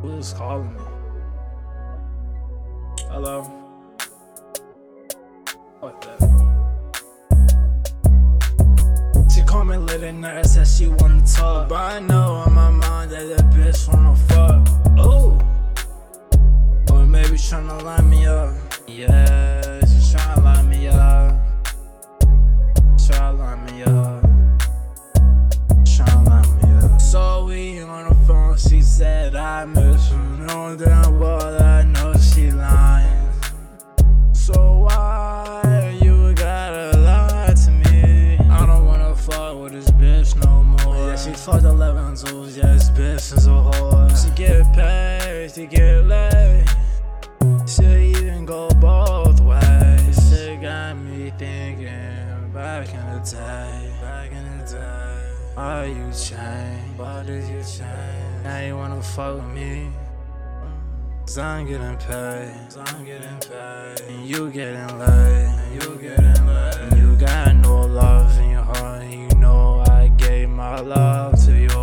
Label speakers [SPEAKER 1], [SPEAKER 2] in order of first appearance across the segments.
[SPEAKER 1] Who's calling me? Hello? What the? She called me late at night, said she wanna talk, but I know on my mind that bitch wanna fuck. Oh, or maybe tryna line me up. Yeah, she tryna line me up. Tryna line me up. Tryna line me up. So we on the phone, she said I miss you. Know damn well I know she lying. So why you gotta lie to me? I don't wanna fuck with this bitch no more. Yeah, she fucked 11 dudes, yeah, this bitch is a whore. She get paid, she get laid. She even go both ways. She got me thinking back in the day. Why you change? Why did you change? Now you wanna fuck with me? 'Cause I'm getting paid. And you getting laid. And you got no love in your heart. And you know I gave my love to you.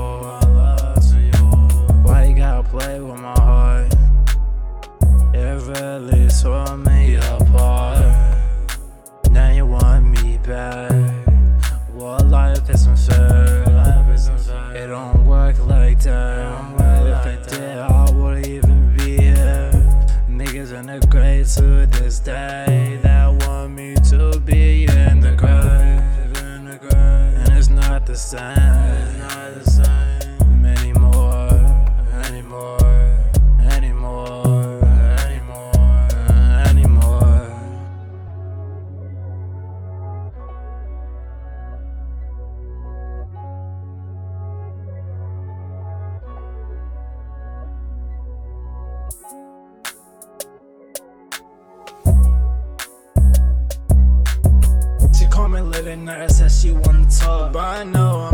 [SPEAKER 1] Why you gotta play with my heart? It really tore me apart. Now you want me back. Well, life isn't fair. It don't work like that. If it did, I wouldn't even be here. Niggas in the grave to this day that want me to be in the grave. And it's not the same anymore. She called me late at night, said she wanna talk, but I know